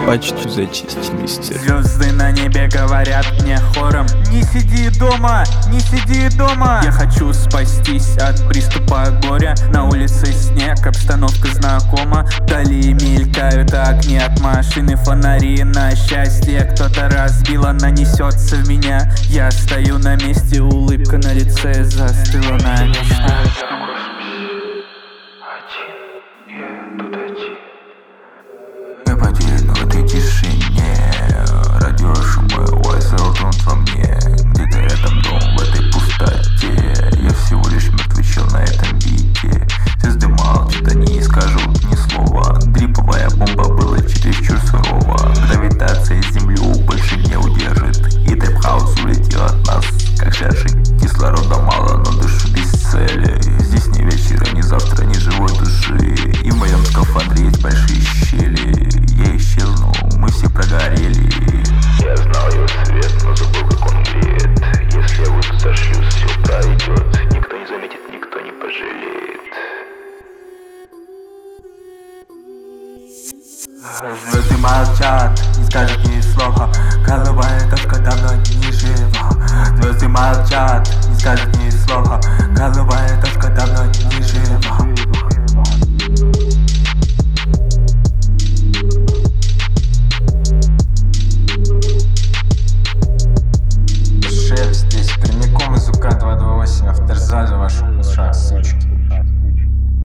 почту зачисть, мистер. Звезды на небе говорят мне хором: не сиди дома, не сиди дома. Я хочу спастись от приступа горя. На улице снег, обстановка знакома. Вдали мелькают огни от машины, фонари на счастье кто-то разбил, она несется в меня. Я стою на месте, улыбка на лице застыла на мечта. Я потерян в этой тишине, радиошумы тонут во мне. Где-то рядом дом в этой пустоте. Я всего лишь мертвый на этом бите. Звезды молчат, они не скажут ни слова. Дриповая бомба была чересчур сурова. Гравитация землю больше не удержит, и тэп-хаус улетел от нас, как шаши. Кислорода мало, но душу без цели. Здесь ни вечера, ни завтра, ни живой души. И в моем скафандре есть большие щели. Я исчезну, мы все прогорели. Я знал его свет, но забыл, как он греет. Если я вот зашьюсь, все пройдет. Никто не заметит, никто не пожалеет. Звезды молчат, не скажут ни слова. Голубая точка давно не жива. Звезды молчат, не скажут ни слова. Голубая точка давно не жива.